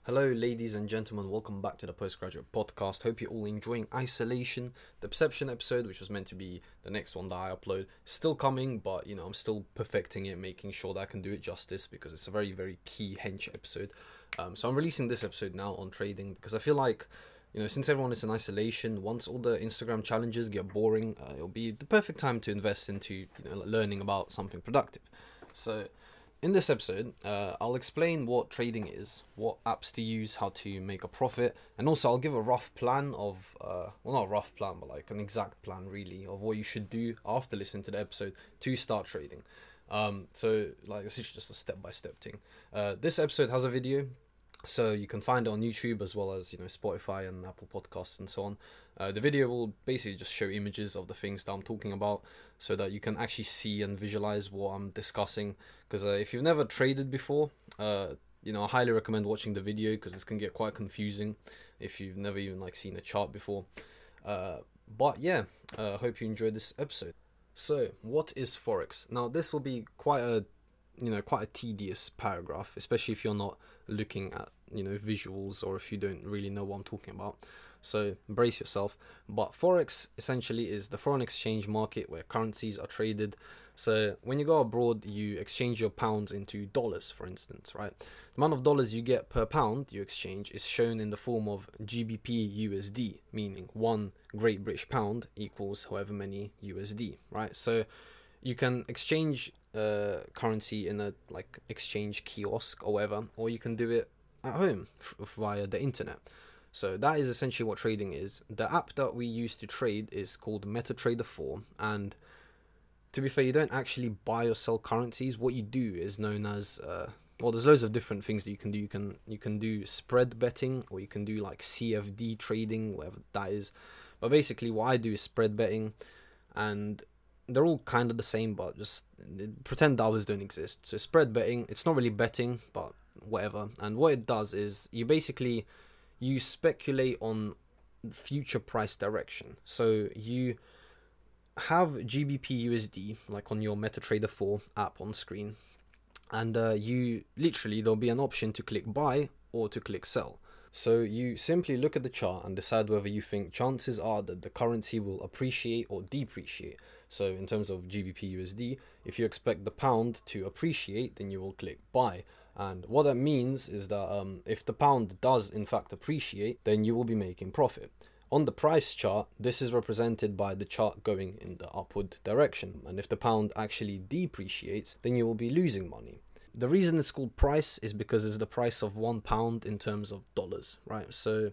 Hello, ladies and gentlemen. Welcome back to the Postgraduate Podcast. Hope you're all enjoying Isolation. The Perception episode, which was meant to be the next one that I upload, still coming, but I'm still perfecting it, making sure that I can do it justice because it's a very, very key hench episode. So I'm releasing this episode now on trading because I feel like, since everyone is in isolation, once all the Instagram challenges get boring, it'll be the perfect time to invest into learning about something productive. So in this episode, I'll explain what trading is, what apps to use, how to make a profit, and also I'll give a rough plan of, not a rough plan, but like an exact plan really, of what you should do after listening to the episode to start trading. So like this is just a step-by-step thing. This episode has a video, so you can find it on YouTube as well as Spotify and Apple Podcasts and so on. The video will basically just show images of the things that I'm talking about so that you can actually see and visualize what I'm discussing. Because if you've never traded before, I highly recommend watching the video because this can get quite confusing if you've never even seen a chart before. But yeah, hope you enjoyed this episode. So, what is Forex? Now, this will be quite a tedious paragraph, especially if you're not looking at visuals or if you don't really know what I'm talking about. So brace yourself. But Forex essentially is the foreign exchange market where currencies are traded. So when you go abroad, you exchange your pounds into dollars, for instance, right? The amount of dollars you get per pound you exchange is shown in the form of GBP USD, meaning 1 Great British Pound equals however many USD, right? So you can exchange currency in a exchange kiosk or whatever, or you can do it at home via the internet. So that is essentially what trading is. The app that we use to trade is called MetaTrader 4, and to be fair, you don't actually buy or sell currencies. What you do is known as there's loads of different things that you can do. You can do spread betting, or you can do CFD trading, whatever that is. But basically, what I do is spread betting, and they're all kind of the same, but just pretend DAOs don't exist. So spread betting, it's not really betting, but whatever. And what it does is you speculate on future price direction. So you have GBP USD on your MetaTrader 4 app on screen, and there'll be an option to click buy or to click sell. So you simply look at the chart and decide whether you think chances are that the currency will appreciate or depreciate. So in terms of GBP USD, if you expect the pound to appreciate, then you will click buy. And what that means is that if the pound does in fact appreciate, then you will be making profit. On the price chart, this is represented by the chart going in the upward direction. And if the pound actually depreciates, then you will be losing money. The reason it's called price is because it's the price of £1 in terms of dollars, right? So,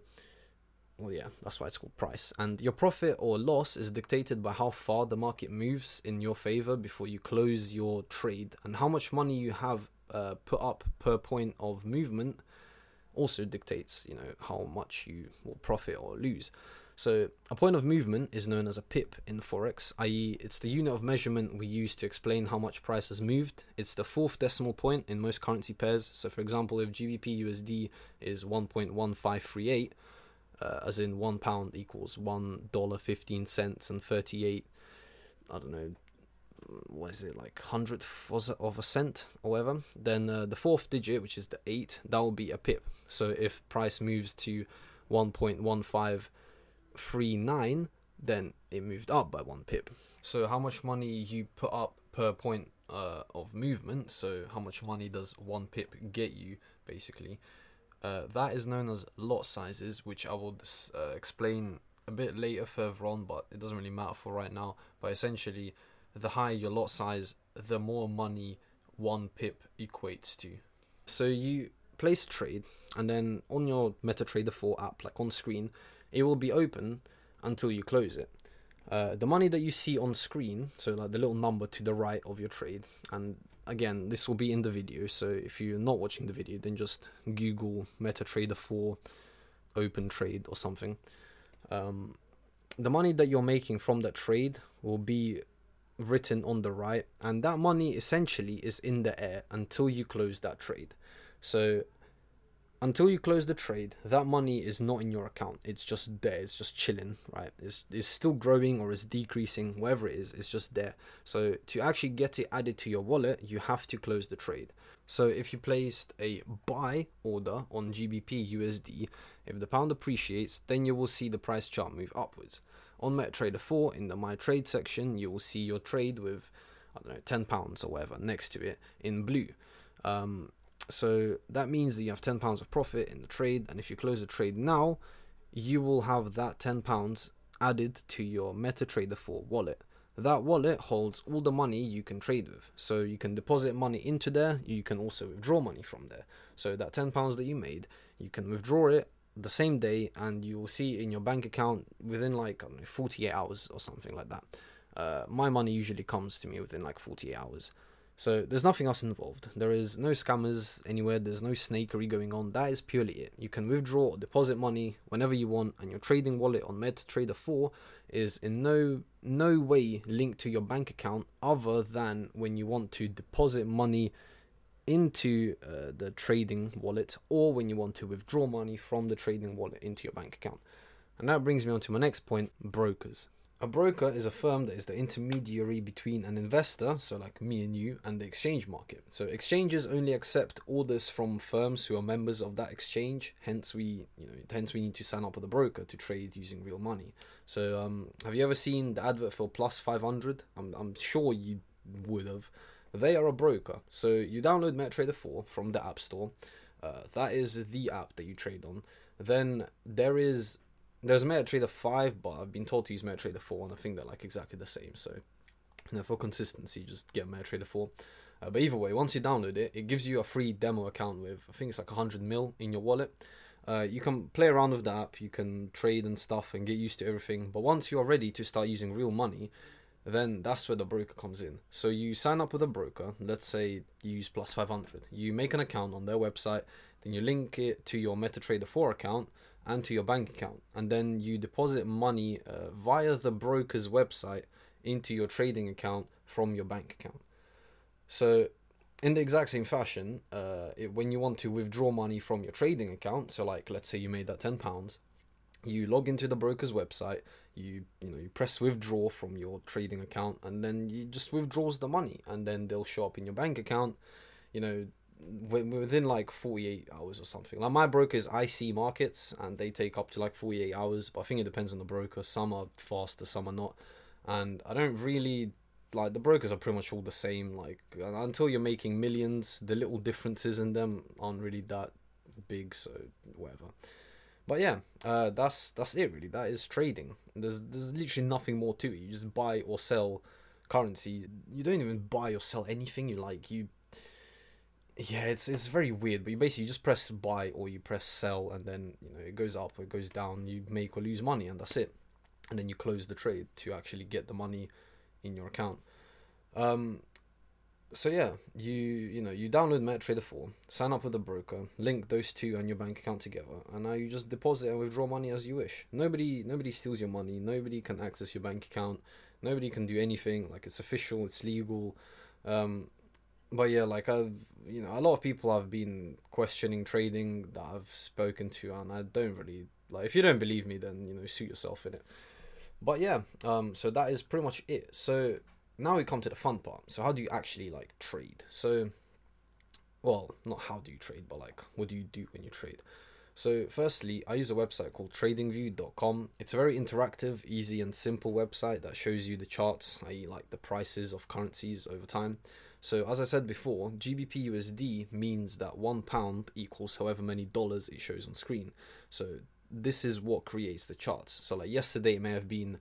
that's why it's called price. And your profit or loss is dictated by how far the market moves in your favor before you close your trade, and how much money you have put up per point of movement also dictates, how much you will profit or lose. So a point of movement is known as a pip in Forex, i.e. it's the unit of measurement we use to explain how much price has moved. It's the fourth decimal point in most currency pairs. So for example, if GBP USD is 1.1538, as in £1 equals $1.15 and 38, I don't know, what is it, hundredth of a cent or whatever, then the fourth digit, which is the 8, that will be a pip. So if price moves to 1.1539, then it moved up by 1 pip. So how much money you put up per point of movement, so how much money does 1 pip get you, basically, that is known as lot sizes, which I will explain a bit later further on, but it doesn't really matter for right now. But essentially, the higher your lot size, the more money 1 pip equates to. So you place a trade, and then on your MetaTrader 4 app, on screen, it will be open until you close it. The money that you see on screen, so the little number to the right of your trade, and again, this will be in the video, so if you're not watching the video, then just Google MetaTrader 4 open trade or something. The money that you're making from that trade will be written on the right, and that money essentially is in the air until you close that trade. So until you close the trade, that money is not in your account. It's just there. It's just chilling, right? It's still growing or it's decreasing, whatever it is, it's just there. So to actually get it added to your wallet, you have to close the trade. So if you placed a buy order on GBP USD, if the pound appreciates, then you will see the price chart move upwards. On MetaTrader 4, in the My Trade section, you will see your trade with, I don't know, £10 or whatever next to it in blue. So that means that you have £10 of profit in the trade, and if you close the trade now, you will have that £10 added to your MetaTrader 4 wallet. That wallet holds all the money you can trade with. So you can deposit money into there, you can also withdraw money from there. So that £10 that you made, you can withdraw it the same day, and you will see it in your bank account within like, I don't know, 48 hours or something like that. My money usually comes to me within like 48 hours. So there's nothing else involved. There is no scammers anywhere. There's no snakery going on. That is purely it. You can withdraw or deposit money whenever you want, and your trading wallet on MetaTrader 4 is in no way linked to your bank account, other than when you want to deposit money into the trading wallet, or when you want to withdraw money from the trading wallet into your bank account. And that brings me on to my next point: brokers. A broker is a firm that is the intermediary between an investor, so like me and you, and the exchange market. So exchanges only accept orders from firms who are members of that exchange. Hence we need to sign up with a broker to trade using real money. So have you ever seen the advert for Plus 500? I'm sure you would have. They are a broker. So you download MetaTrader 4 from the App Store. That is the app that you trade on. Then there's MetaTrader 5, but I've been told to use MetaTrader 4, and I think they're like exactly the same. So, for consistency, just get MetaTrader 4. But either way, once you download it, it gives you a free demo account with, I think it's like 100 mil in your wallet. You can play around with the app, you can trade and stuff and get used to everything. But once you are ready to start using real money, then that's where the broker comes in. So you sign up with a broker. Let's say you use Plus 500. You make an account on their website, then you link it to your MetaTrader 4 account and to your bank account, and then you deposit money via the broker's website into your trading account from your bank account. So in the exact same fashion, when you want to withdraw money from your trading account, so like let's say you made that £10, you log into the broker's website, you press withdraw from your trading account, and then you just withdraws the money, and then they'll show up in your bank account, within like 48 hours or something. Like my broker is IC Markets, and they take up to like 48 hours, but I think it depends on the broker. Some are faster, some are not, and I don't really like, the brokers are pretty much all the same. Like until you're making millions, the little differences in them aren't really that big, so whatever. But yeah, that's it really. That is trading. There's literally nothing more to it. You just buy or sell currency. You don't even buy or sell anything. Yeah, it's very weird, but you basically just press buy or you press sell, and then it goes up or it goes down, you make or lose money, and that's it. And then you close the trade to actually get the money in your account. So yeah, you download MetaTrader 4, sign up with a broker, link those two and your bank account together, and now you just deposit and withdraw money as you wish. Nobody steals your money, nobody can access your bank account, nobody can do anything. Like, it's official, it's legal. But yeah, like a lot of people have been questioning trading that I've spoken to, and I don't really like. If you don't believe me, then suit yourself in it. But yeah, so that is pretty much it. So now we come to the fun part. So how do you actually like trade? So, well, not how do you trade, but like what do you do when you trade? So firstly, I use a website called tradingview.com. It's a very interactive, easy and simple website that shows you the charts, i.e. like the prices of currencies over time. So as I said before, GBP USD means that £1 equals however many dollars it shows on screen. So this is what creates the charts. So like yesterday it may have been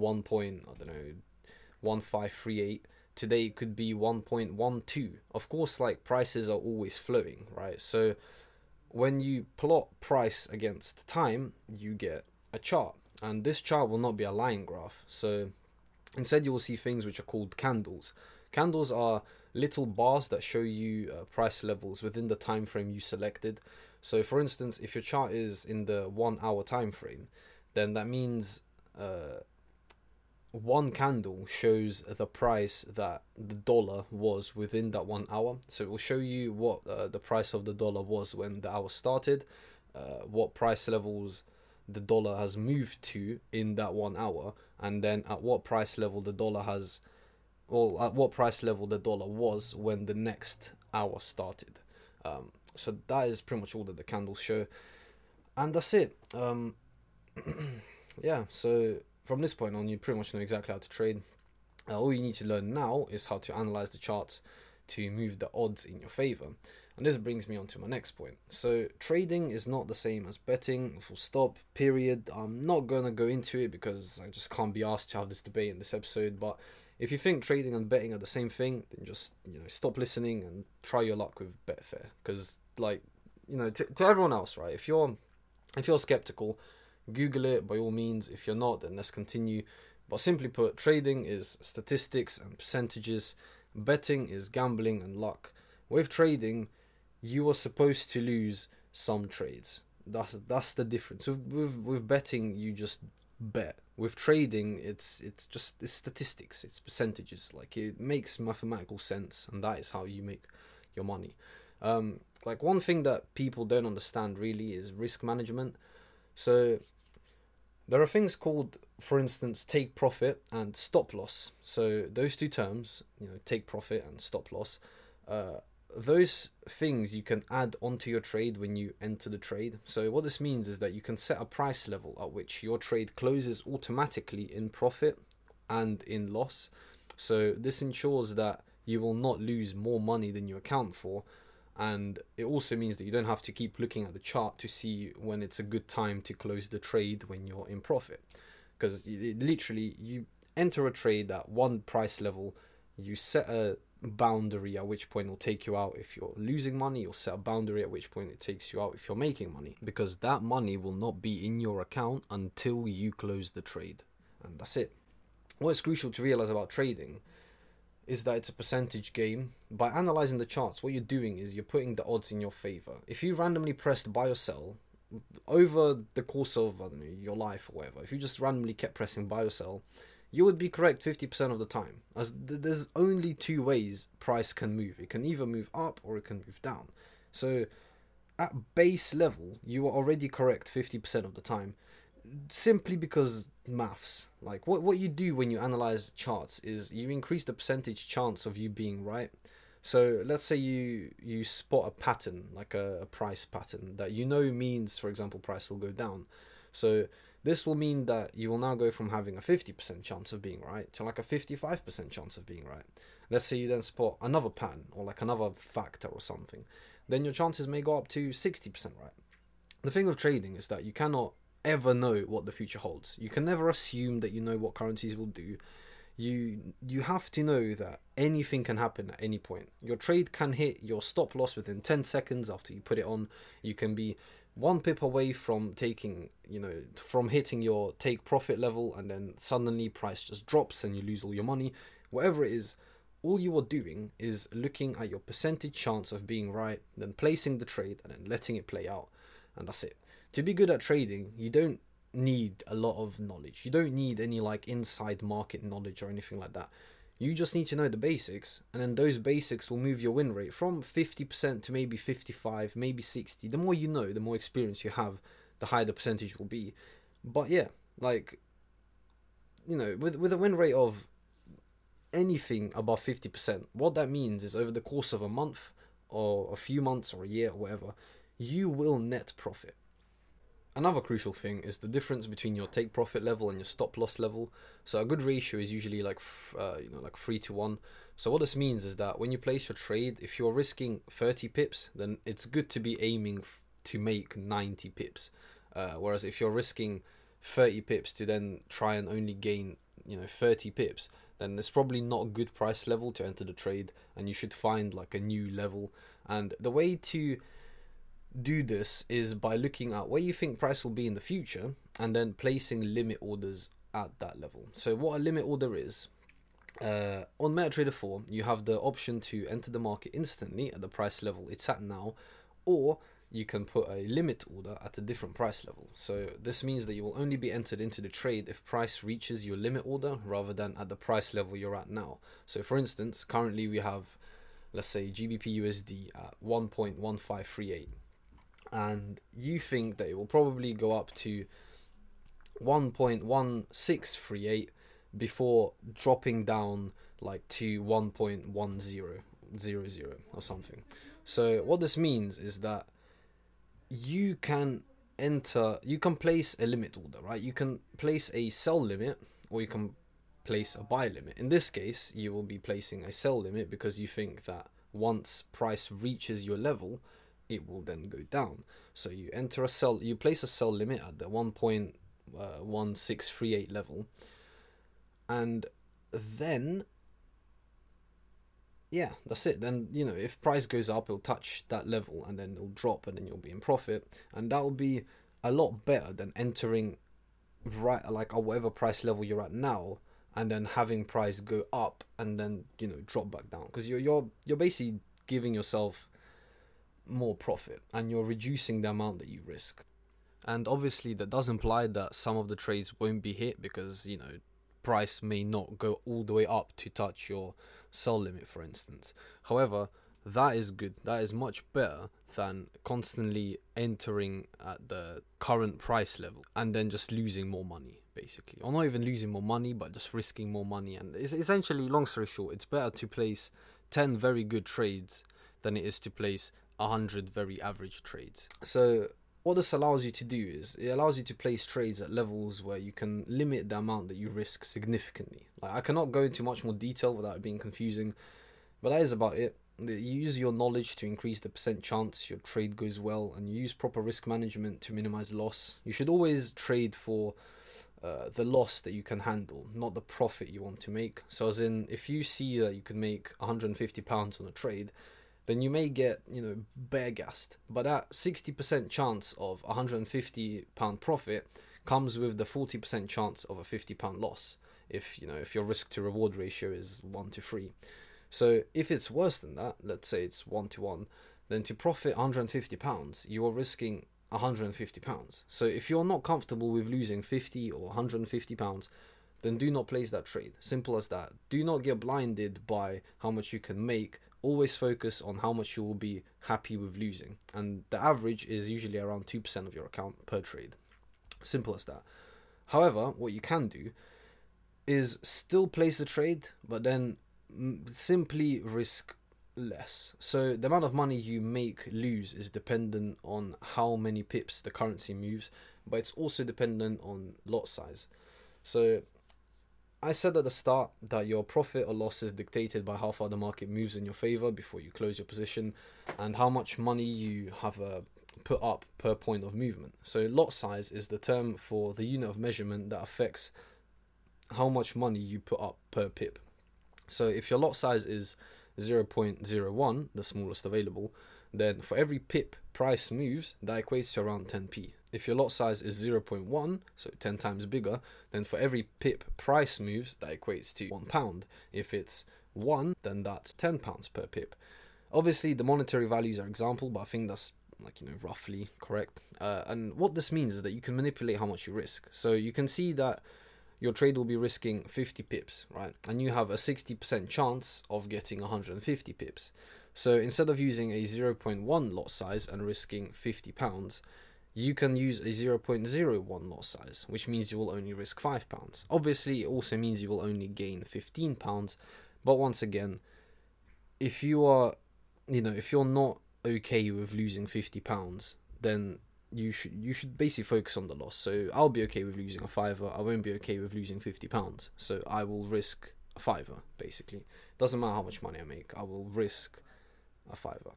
1.1538. Today it could be 1.12. Of course, like prices are always flowing, right? So when you plot price against time, you get a chart, and this chart will not be a line graph. So instead you will see things which are called candles. Candles are little bars that show you price levels within the time frame you selected. So for instance, if your chart is in the 1 hour time frame, then that means one candle shows the price that the dollar was within that 1 hour. So it will show you what the price of the dollar was when the hour started, what price levels the dollar has moved to in that 1 hour, and then at what price level the dollar has, or at what price level the dollar was when the next hour started. So that is pretty much all that the candles show, and that's it. Yeah, so from this point on, you pretty much know exactly how to trade. All you need to learn now is how to analyze the charts to move the odds in your favor. And this brings me on to my next point. So trading is not the same as betting, full stop, period. I'm not going to go into it because I just can't be asked to have this debate in this episode. But if you think trading and betting are the same thing, then just, stop listening and try your luck with Betfair. Because, to everyone else, right, if you're skeptical, Google it by all means. If you're not, then let's continue. But simply put, trading is statistics and percentages. Betting is gambling and luck. With trading, you are supposed to lose some trades. That's the difference. With betting, you just bet. With trading, it's statistics. It's percentages. Like, it makes mathematical sense, and that is how you make your money. One thing that people don't understand really is risk management. So there are things called, for instance, take profit and stop loss. So those two terms, take profit and stop loss, those things you can add onto your trade when you enter the trade. So what this means is that you can set a price level at which your trade closes automatically in profit and in loss. So this ensures that you will not lose more money than you account for. And it also means that you don't have to keep looking at the chart to see when it's a good time to close the trade when you're in profit. Because literally, you enter a trade at one price level, you set a boundary at which point it will take you out if you're losing money, you'll set a boundary at which point it takes you out if you're making money. Because that money will not be in your account until you close the trade. And that's it. What's crucial to realize about trading is that it's a percentage game. By analyzing the charts, what you're doing is you're putting the odds in your favor. If you randomly pressed buy or sell over the course of, your life or whatever, if you just randomly kept pressing buy or sell, you would be correct 50% of the time. As there's only two ways price can move. It can either move up or it can move down. So at base level, you are already correct 50% of the time, simply because maths. Like, what you do when you analyze charts is you increase the percentage chance of you being right. So let's say you spot a pattern, like a price pattern that means, for example, price will go down. So this will mean that you will now go from having a 50% chance of being right to like a 55% chance of being right. Let's say you then spot another pattern or like another factor or something. Then your chances may go up to 60% right. The thing with trading is that you cannot ever know what the future holds. You can never assume that you know what currencies will do. You have to know that anything can happen at any point. Your trade can hit your stop loss within 10 seconds after you put it on. You can be one pip away from from hitting your take profit level, and then suddenly price just drops and you lose all your money. Whatever it is, all you are doing is looking at your percentage chance of being right, then placing the trade and then letting it play out. And that's it. To be good at trading, you don't need a lot of knowledge. You don't need any inside market knowledge or anything like that. You just need to know the basics, and then those basics will move your win rate from 50% to maybe 55, maybe 60. The more you know, the more experience you have, the higher the percentage will be. But yeah, with a win rate of anything above 50%, what that means is over the course of a month or a few months or a year or whatever, you will net profit. Another crucial thing is the difference between your take profit level and your stop loss level. So a good ratio is usually 3-1. So what this means is that when you place your trade, if you're risking 30 pips, then it's good to be aiming to make 90 pips. Whereas if you're risking 30 pips to then try and only gain 30 pips, then it's probably not a good price level to enter the trade, and you should find a new level. And the way to do this is by looking at where you think price will be in the future and then placing limit orders at that level. So what a limit order is, on MetaTrader 4 you have the option to enter the market instantly at the price level it's at now, or you can put a limit order at a different price level. So this means that you will only be entered into the trade if price reaches your limit order rather than at the price level you're at now. So for instance, currently we have, let's say, GBP USD at 1.1538, and you think that it will probably go up to 1.1638 before dropping down like to 1.1000 or something. So what this means is that you can place a limit order, right? You can place a sell limit, or you can place a buy limit. In this case, you will be placing a sell limit because you think that once price reaches your level, it will then go down. So you place a sell limit at the 1.1638 level, and then yeah, that's it. Then, if price goes up, it'll touch that level and then it'll drop, and then you'll be in profit, and that'll be a lot better than entering right like at whatever price level you're at now and then having price go up and then drop back down, because you're basically giving yourself more profit and you're reducing the amount that you risk. And obviously that does imply that some of the trades won't be hit because price may not go all the way up to touch your sell limit, for instance. However, that is good. That is much better than constantly entering at the current price level and then just losing more money, basically. Or not even losing more money, but just risking more money. And it's essentially, long story short, it's better to place 10 very good trades than it is to place 100 very average trades. So what this allows you to do is it allows you to place trades at levels where you can limit the amount that you risk significantly. Like, I cannot go into much more detail without it being confusing, but that is about it. You use your knowledge to increase the percent chance your trade goes well, and you use proper risk management to minimize loss. You should always trade for the loss that you can handle, not the profit you want to make. So as in, if you see that you can make £150 on a trade, then you may get, bear gassed. But that 60% chance of £150 profit comes with the 40% chance of a £50 loss if your risk to reward ratio is 1-3. So if it's worse than that, let's say it's 1-1, then to profit £150, you are risking £150. So if you're not comfortable with losing £50 or £150, then do not place that trade. Simple as that. Do not get blinded by how much you can make. Always focus on how much you will be happy with losing. And the average is usually around 2% of your account per trade. Simple as that. However, what you can do is still place the trade, but then simply risk less. So the amount of money you lose is dependent on how many pips the currency moves, but it's also dependent on lot size. So I said at the start that your profit or loss is dictated by how far the market moves in your favor before you close your position and how much money you have put up per point of movement. So lot size is the term for the unit of measurement that affects how much money you put up per pip. So if your lot size is 0.01, the smallest available, then for every pip price moves, that equates to around 10p. If your lot size is 0.1, so 10 times bigger, then for every pip price moves, that equates to £1. If it's 1, then that's £10 per pip. Obviously, the monetary values are example, but I think that's roughly correct. And what this means is that you can manipulate how much you risk. So you can see that your trade will be risking 50 pips, right? And you have a 60% chance of getting 150 pips. So instead of using a 0.1 lot size and risking £50, you can use a 0.01 lot size, which means you will only risk £5. Obviously, it also means you will only gain £15. But once again, if you are, if you're not okay with losing £50, then you should basically focus on the loss. So I'll be okay with losing a fiver. I won't be okay with losing £50. So I will risk a fiver, basically. Doesn't matter how much money I make, I will risk a fiver.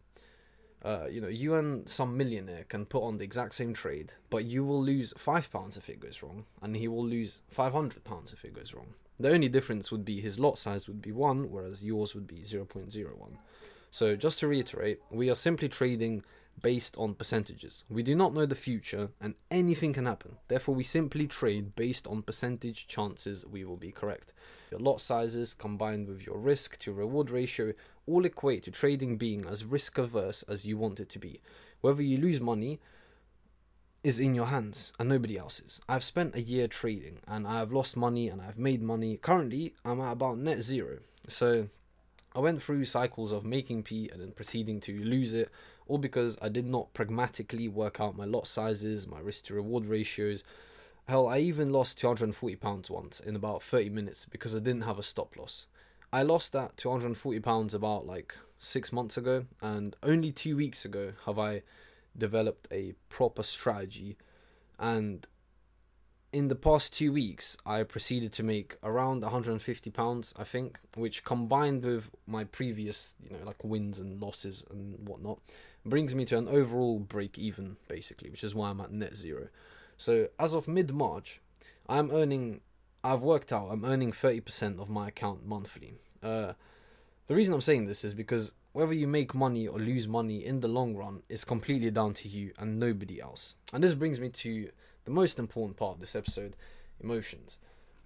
You and some millionaire can put on the exact same trade, but you will lose £5 if it goes wrong, and he will lose £500 if it goes wrong. The only difference would be his lot size would be 1, whereas yours would be 0.01. So just to reiterate, we are simply trading based on percentages. We do not know the future, and anything can happen. Therefore, we simply trade based on percentage chances we will be correct. Your lot sizes combined with your risk to reward ratio all equate to trading being as risk averse as you want it to be. Whether you lose money is in your hands and nobody else's. I've spent a year trading and I've lost money and I've made money. Currently, I'm at about net zero. So I went through cycles of making P and then proceeding to lose it, all because I did not pragmatically work out my lot sizes, my risk to reward ratios. Hell, I even lost £240 once in about 30 minutes because I didn't have a stop loss. I lost that £240 about like 6 months ago, and only 2 weeks ago have I developed a proper strategy, and in the past 2 weeks I proceeded to make around £150, I think, which combined with my previous like wins and losses and whatnot brings me to an overall break even, basically, which is why I'm at net zero. So as of mid-March, I'm earning 30% of my account monthly. The reason I'm saying this is because whether you make money or lose money in the long run is completely down to you and nobody else. And this brings me to the most important part of this episode, emotions.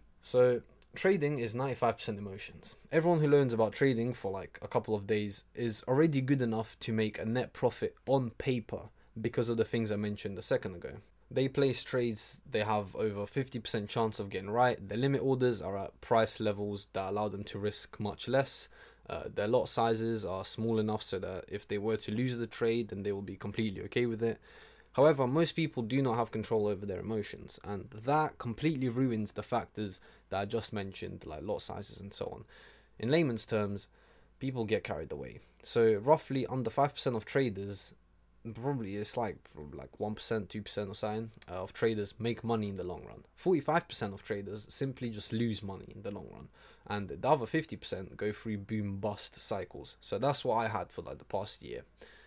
So trading is 95% emotions. Everyone who learns about trading for like a couple of days is already good enough to make a net profit on paper because of the things I mentioned a second ago. They place trades they have over 50% chance of getting right. Their limit orders are at price levels that allow them to risk much less. Their lot sizes are small enough so that if they were to lose the trade, then they will be completely okay with it. However, most people do not have control over their emotions, and that completely ruins the factors that I just mentioned, like lot sizes and so on. In layman's terms, people get carried away. So roughly under 5% of traders, probably it's like 1%, 2% or something of traders make money in the long run. 45% of traders simply just lose money in the long run, and the other 50% go through boom bust cycles. So that's what I had for like the past year,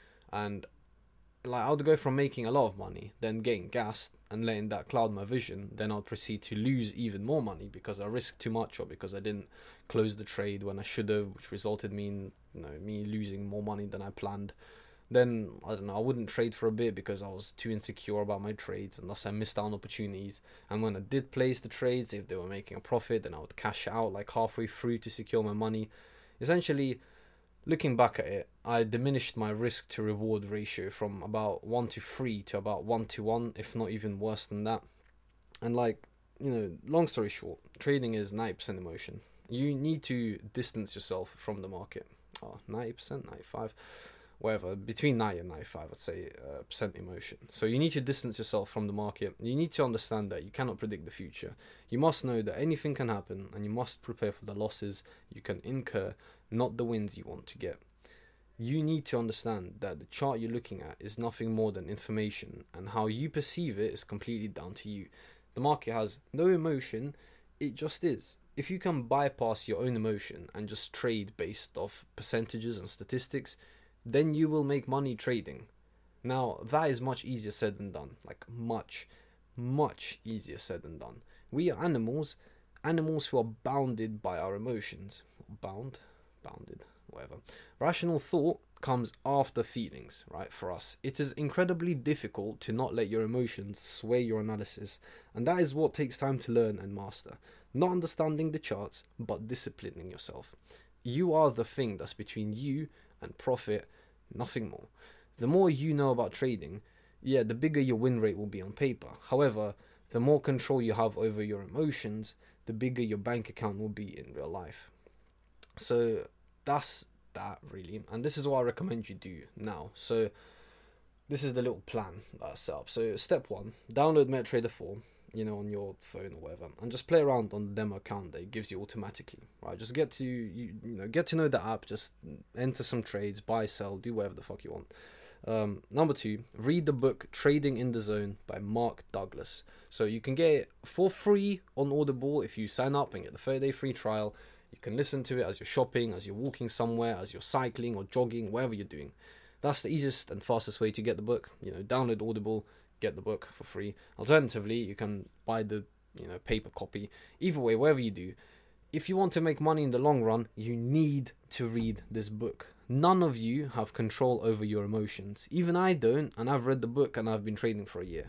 and like I would go from making a lot of money, then getting gassed and letting that cloud my vision. Then I'll proceed to lose even more money because I risked too much or because I didn't close the trade when I should have, which resulted in me losing more money than I planned. Then I don't know, I wouldn't trade for a bit because I was too insecure about my trades, and thus I missed out on opportunities. And when I did place the trades, if they were making a profit, then I would cash out like halfway through to secure my money. Essentially, looking back at it, I diminished my risk to reward ratio from about 1-3 to about 1-1, if not even worse than that. And long story short, trading is 90% emotion. You need to distance yourself from the market. 90%, 95%. Whatever, between 90 and 95, I'd say, percent emotion. So you need to distance yourself from the market. You need to understand that you cannot predict the future. You must know that anything can happen, and you must prepare for the losses you can incur, not the wins you want to get. You need to understand that the chart you're looking at is nothing more than information, and how you perceive it is completely down to you. The market has no emotion, it just is. If you can bypass your own emotion and just trade based off percentages and statistics, then you will make money trading. Now, that is much easier said than done. Like, much easier said than done. We are animals who are bounded by our emotions. Bounded, whatever. Rational thought comes after feelings, right, for us. It is incredibly difficult to not let your emotions sway your analysis, and that is what takes time to learn and master. Not understanding the charts, but disciplining yourself. You are the thing that's between you and profit, nothing more. The more you know about trading, the bigger your win rate will be on paper. However, the more control you have over your emotions, the bigger your bank account will be in real life. So that's that, really, and this is what I recommend you do now. So this is the little plan that I set up. So step 1, download MetaTrader 4, on your phone or whatever, and just play around on the demo account that it gives you automatically, right? Just get to know the app, just enter some trades, buy, sell, do whatever the fuck you want. Number 2, read the book Trading in the Zone by Mark Douglas. So you can get it for free on Audible if you sign up and get the 30-day free trial. You can listen to it as you're shopping, as you're walking somewhere, as you're cycling or jogging, whatever you're doing. That's the easiest and fastest way to get the book. Download Audible, get the book for free. Alternatively, you can buy the paper copy. Either way, whatever you do, if you want to make money in the long run, you need to read this book. None of you have control over your emotions. Even I don't, and I've read the book and I've been trading for a year.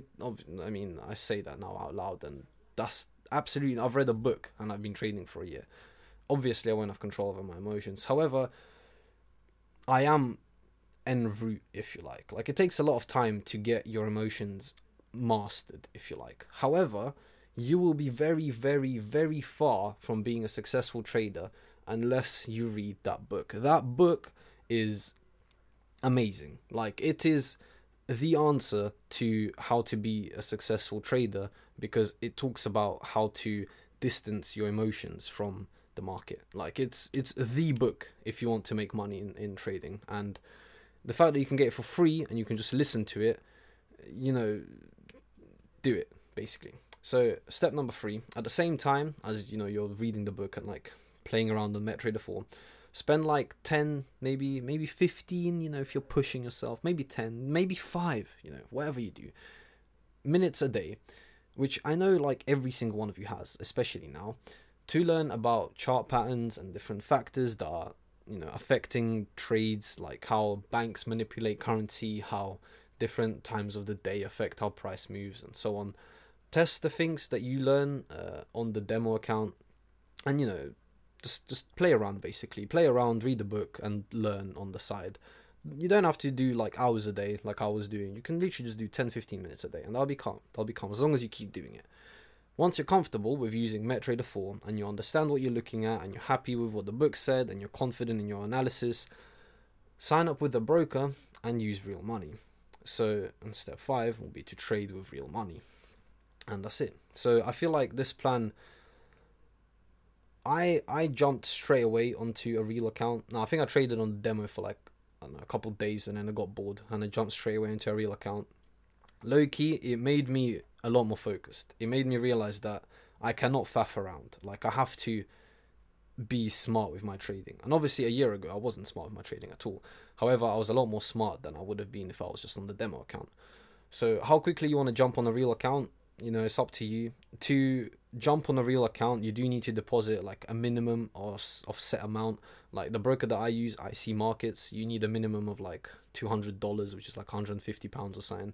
I say that now out loud, and that's absolutely, I've read a book and I've been trading for a year. Obviously, I won't have control over my emotions. However, I am en route, if you like. Like, it takes a lot of time to get your emotions mastered, if you like. However, you will be very, very, very far from being a successful trader unless you read that book. That book is amazing. Like, it is the answer to how to be a successful trader, because it talks about how to distance your emotions from the market. Like, it's the book if you want to make money in trading. And the fact that you can get it for free and you can just listen to it, you know, do it, basically. So step number 3, at the same time as, you know, you're reading the book and like playing around on MetaTrader 4, spend like 10, maybe 15, you know, if you're pushing yourself, maybe 10, maybe 5, you know, whatever you do, minutes a day, which I know like every single one of you has, especially now, to learn about chart patterns and different factors that are, you know, affecting trades, like how banks manipulate currency, how different times of the day affect how price moves, and so on. Test the things that you learn on the demo account, and, you know, just play around, basically. Play around, read the book, and learn on the side. You don't have to do like hours a day like I was doing. You can literally just do 10-15 minutes a day, and that'll be calm. As long as you keep doing it. Once you're comfortable with using MetaTrader 4 and you understand what you're looking at and you're happy with what the book said and you're confident in your analysis, sign up with a broker and use real money. So, and step 5 will be to trade with real money. And that's it. So I feel like this plan, I jumped straight away onto a real account. Now, I think I traded on the demo for like, I don't know, a couple of days, and then I got bored and I jumped straight away into a real account. Low key, it made me a lot more focused. It made me realize that I cannot faff around. Like, I have to be smart with my trading. And obviously a year ago I wasn't smart with my trading at all. However, I was a lot more smart than I would have been if I was just on the demo account. So how quickly you want to jump on a real account, you know, it's up to you. To jump on a real account, you do need to deposit like a minimum of set amount. Like the broker that I use, IC Markets, you need a minimum of like $200, which is like £150 or something.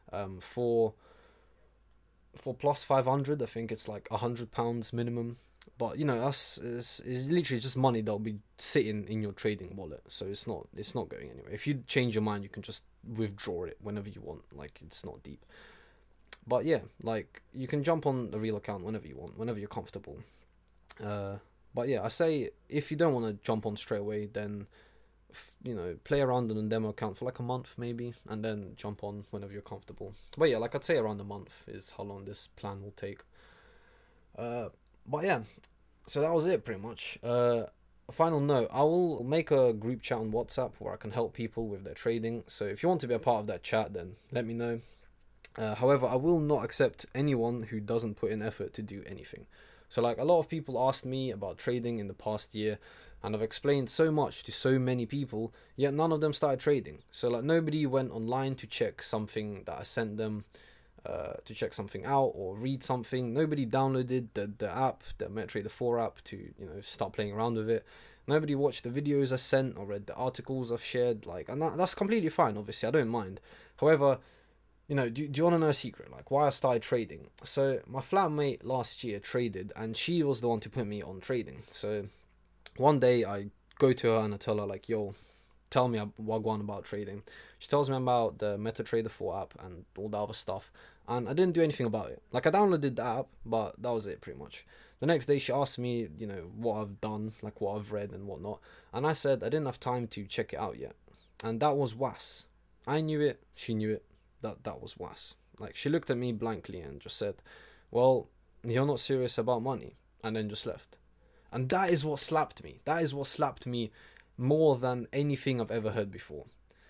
For plus 500, I think it's like £100 minimum. But, you know, that's is literally just money that'll be sitting in your trading wallet. So it's not going anywhere. If you change your mind, you can just withdraw it whenever you want. Like, it's not deep. But yeah, like, you can jump on a real account whenever you want, whenever you're comfortable. But yeah, I say if you don't want to jump on straight away, then, you know, play around on a demo account for like a month maybe, and then jump on whenever you're comfortable. But yeah, like I'd say around a month is how long this plan will take. But yeah, so that was it pretty much. Final note, I will make a group chat on WhatsApp where I can help people with their trading. So if you want to be a part of that chat, then let me know. However, I will not accept anyone who doesn't put in effort to do anything. So like, a lot of people asked me about trading in the past year, and I've explained so much to so many people, yet none of them started trading. So like, nobody went online to check something that I sent them, to check something out or read something. Nobody downloaded the app, the MetaTrader 4 app, to, you know, start playing around with it. Nobody watched the videos I sent or read the articles I've shared. Like, and that's completely fine. Obviously, I don't mind. However, you know, do you want to know a secret? Like, why I started trading? So my flatmate last year traded, and she was the one to put me on trading. So one day I go to her and I tell her like, yo, tell me wagwan about trading. She tells me about the MetaTrader 4 app and all the other stuff, and I didn't do anything about it. Like, I downloaded the app, but that was it pretty much. The next day she asked me, you know, what I've done, like what I've read and whatnot, and I said I didn't have time to check it out yet. And that was was. I knew it, she knew it, that was was. Like, she looked at me blankly and just said, well, you're not serious about money, and then just left. And that is what slapped me. That is what slapped me more than anything I've ever heard before.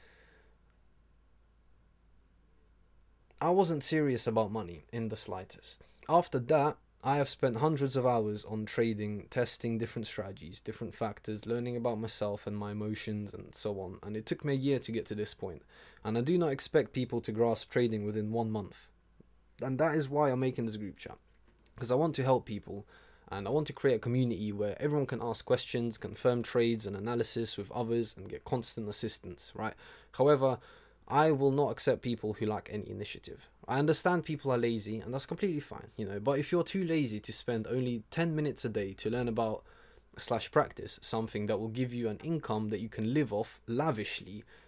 I wasn't serious about money in the slightest. After that, I have spent hundreds of hours on trading, testing different strategies, different factors, learning about myself and my emotions and so on. And it took me a year to get to this point. And I do not expect people to grasp trading within 1 month. And that is why I'm making this group chat. Because I want to help people. And I want to create a community where everyone can ask questions, confirm trades and analysis with others, and get constant assistance, right? However, I will not accept people who lack any initiative. I understand people are lazy, and that's completely fine, you know, but if you're too lazy to spend only 10 minutes a day to learn about / practice something that will give you an income that you can live off lavishly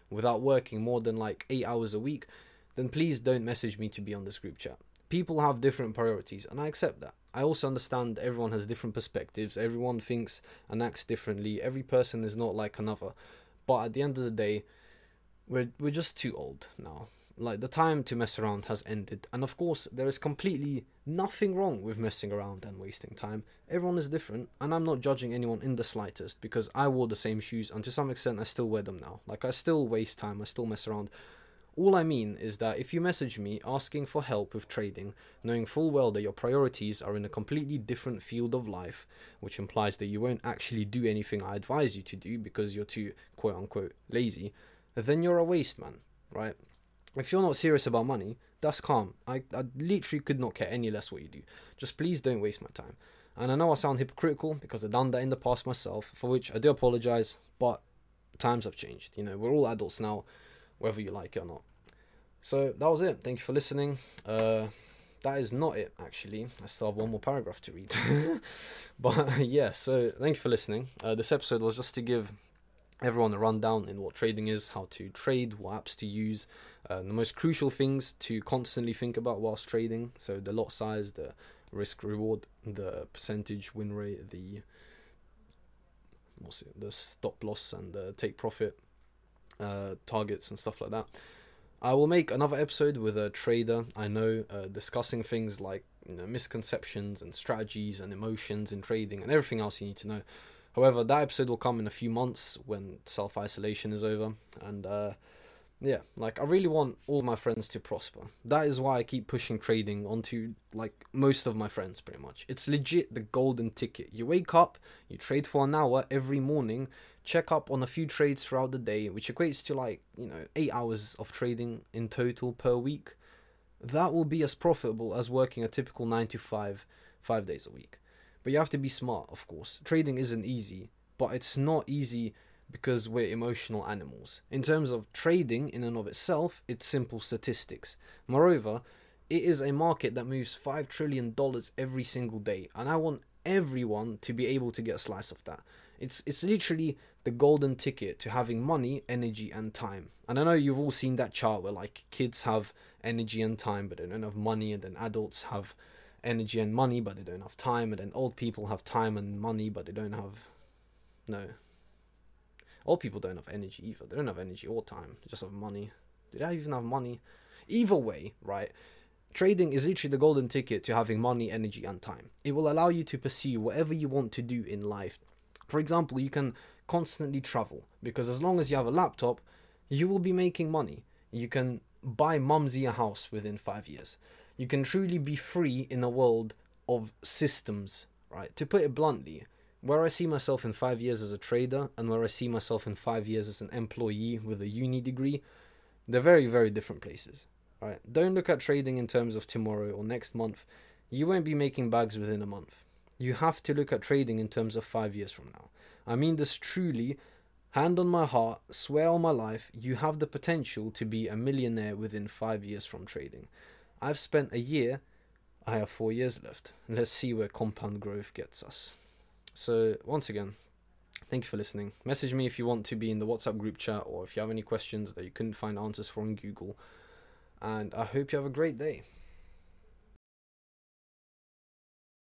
without working more than like 8 hours a week, then please don't message me to be on this group chat. People have different priorities, and I accept that. I also understand everyone has different perspectives, everyone thinks and acts differently, every person is not like another. But at the end of the day, we're just too old now. Like, the time to mess around has ended, and of course there is completely nothing wrong with messing around and wasting time. Everyone is different, and I'm not judging anyone in the slightest, because I wore the same shoes, and to some extent I still wear them now. Like, I still waste time, I still mess around. All I mean is that if you message me asking for help with trading, knowing full well that your priorities are in a completely different field of life, which implies that you won't actually do anything I advise you to do because you're too quote unquote lazy, then you're a waste man, right? If you're not serious about money, that's calm. I literally could not care any less what you do. Just please don't waste my time. And I know I sound hypocritical because I've done that in the past myself, for which I do apologize, but times have changed. You know, we're all adults now, whether you like it or not. So that was it. Thank you for listening. That is not it, actually. I still have one more paragraph to read. But yeah, so thank you for listening. This episode was just to give everyone a rundown in what trading is, how to trade, what apps to use, the most crucial things to constantly think about whilst trading. So the lot size, the risk reward, the percentage win rate, the stop loss and the take profit targets and stuff like that. I will make another episode with a trader I know, discussing things like, you know, misconceptions and strategies and emotions in trading and everything else you need to know. However, that episode will come in a few months when self-isolation is over. And yeah, like, I really want all my friends to prosper. That is why I keep pushing trading onto, like, most of my friends, pretty much. It's legit the golden ticket. You wake up, you trade for an hour every morning, check up on a few trades throughout the day, which equates to, like, you know, 8 hours of trading in total per week. That will be as profitable as working a typical 9 to 5, 5 days a week. But you have to be smart, of course. Trading isn't easy, but it's not easy because we're emotional animals. In terms of trading in and of itself, it's simple statistics. Moreover, it is a market that moves $5 trillion every single day, and I want everyone to be able to get a slice of that. It's literally the golden ticket to having money, energy, and time. And I know you've all seen that chart where, like, kids have energy and time, but they don't have money, and then adults have energy and money, but they don't have time, and then old people have time and money, but they don't have... No. Old people don't have energy either. They don't have energy or time. They just have money. Do they even have money? Either way, right? Trading is literally the golden ticket to having money, energy, and time. It will allow you to pursue whatever you want to do in life. For example, you can constantly travel, because as long as you have a laptop, you will be making money. You can buy mumsy a house within 5 years. You can truly be free in a world of systems, right? To put it bluntly, where I see myself in 5 years as a trader and where I see myself in 5 years as an employee with a uni degree, they're very, very different places, right? Don't look at trading in terms of tomorrow or next month. You won't be making bags within a month. You have to look at trading in terms of 5 years from now. I mean this truly, hand on my heart, swear on my life, you have the potential to be a millionaire within 5 years from trading. I've spent a year, I have 4 years left. Let's see where compound growth gets us. So once again, thank you for listening. Message me if you want to be in the WhatsApp group chat, or if you have any questions that you couldn't find answers for in Google. And I hope you have a great day.